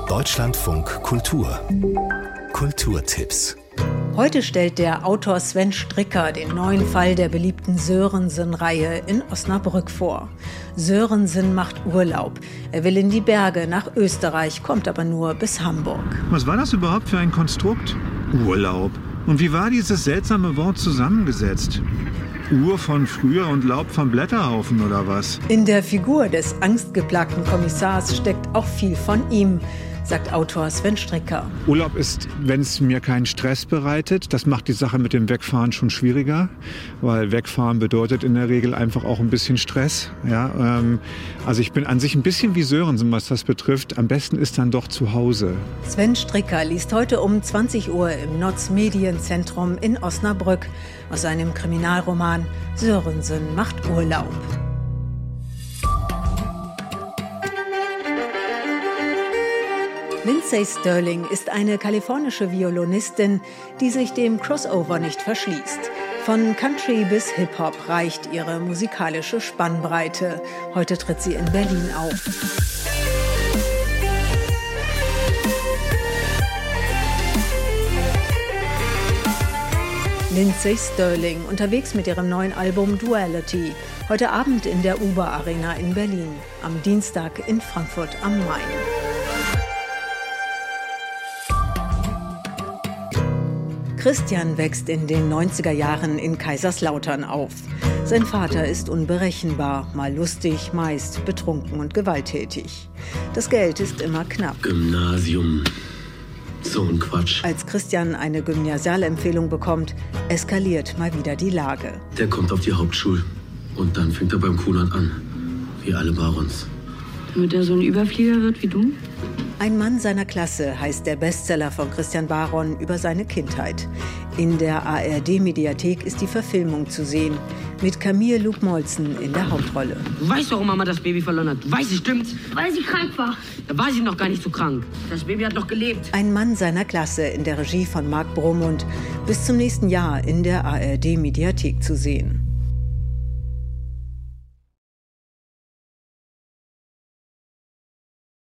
Deutschlandfunk Kultur. Kulturtipps. Heute stellt der Autor Sven Stricker den neuen Fall der beliebten Sörensen-Reihe in Osnabrück vor. Sörensen macht Urlaub. Er will in die Berge nach Österreich, kommt aber nur bis Hamburg. Was war das überhaupt für ein Konstrukt? Urlaub. Und wie war dieses seltsame Wort zusammengesetzt? Ur von früher und Laub vom Blätterhaufen oder was? In der Figur des angstgeplagten Kommissars steckt auch viel von ihm, sagt Autor Sven Stricker. Urlaub ist, wenn es mir keinen Stress bereitet. Das macht die Sache mit dem Wegfahren schon schwieriger, weil Wegfahren bedeutet in der Regel einfach auch ein bisschen Stress. Ja, also ich bin an sich ein bisschen wie Sörensen, was das betrifft. Am besten ist dann doch zu Hause. Sven Stricker liest heute um 20 Uhr im Notz Medienzentrum in Osnabrück aus seinem Kriminalroman Sörensen macht Urlaub. Lindsay Stirling ist eine kalifornische Violinistin, die sich dem Crossover nicht verschließt. Von Country bis Hip-Hop reicht ihre musikalische Spannbreite. Heute tritt sie in Berlin auf. Lindsay Stirling, unterwegs mit ihrem neuen Album Duality. Heute Abend in der Uber Arena in Berlin. Am Dienstag in Frankfurt am Main. Christian wächst in den 90er Jahren in Kaiserslautern auf. Sein Vater ist unberechenbar, mal lustig, meist betrunken und gewalttätig. Das Geld ist immer knapp. Gymnasium. So ein Quatsch. Als Christian eine Gymnasialempfehlung bekommt, eskaliert mal wieder die Lage. Der kommt auf die Hauptschule und dann fängt er beim Kunert an. Wie alle Barons. Damit er so ein Überflieger wird wie du? Ein Mann seiner Klasse heißt der Bestseller von Christian Baron über seine Kindheit. In der ARD-Mediathek ist die Verfilmung zu sehen, mit Camille Luc Moltzen in der Hauptrolle. Du weißt, warum Mama das Baby verloren hat. Du weißt, es stimmt's. Weil sie krank war. Da war sie noch gar nicht so krank. Das Baby hat noch gelebt. Ein Mann seiner Klasse in der Regie von Marc Bromund. Bis zum nächsten Jahr in der ARD-Mediathek zu sehen.